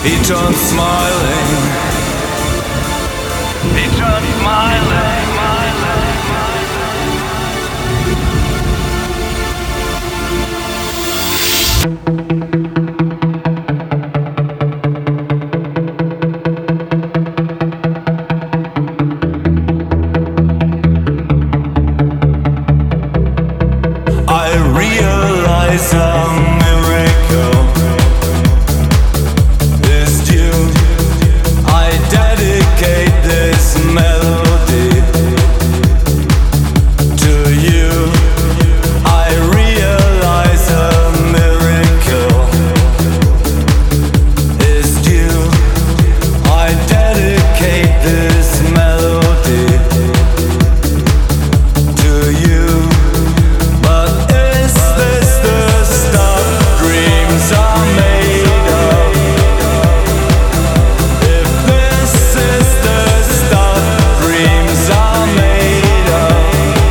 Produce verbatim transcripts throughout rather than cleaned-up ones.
He turns smiling. He turns smiling. I realize a miracle is due. I dedicate this melody to you. I realize a miracle is due. I dedicate this melody to you. But is this the stuff dreams are made of? If this is the stuff dreams are made of,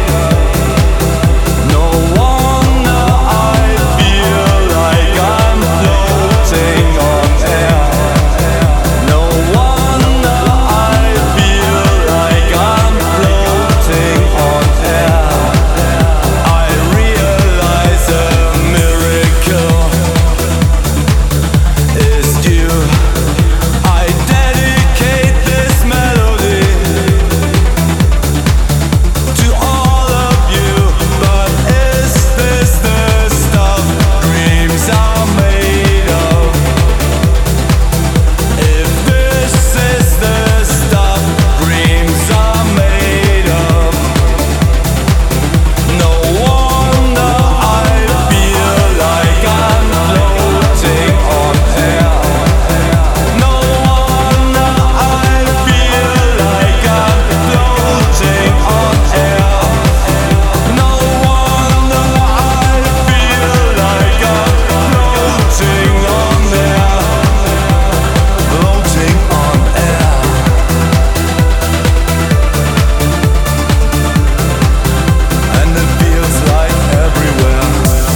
no wonder I feel like I'm floating on air. No wonder I feel like I'm floating on air. I realize a miracle is due. I dedicate this melody to all of you. But is this the stuff dreams are made of? If this is the stuff dreams are made of, no wonder I feel like I'm floating on air. No wonder I feel like I'm floating on air. No wonder I feel like I'm floating on air. Floating on air. And it feels like everywhere.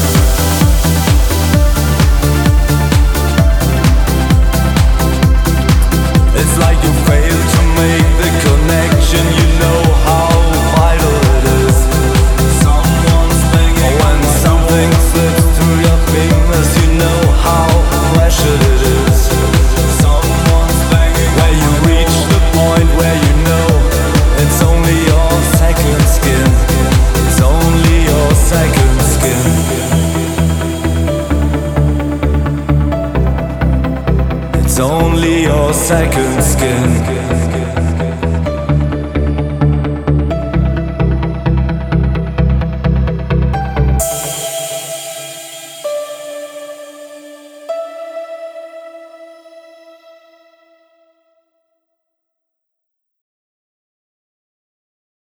It's like you fail to make the connection. You know how vital it is. Someone's thinking when something slips through your fingers. You know how precious it is. Someone's thinking where you reach the point where you know it's only your second skin. It's only your second skin. It's only your second skin.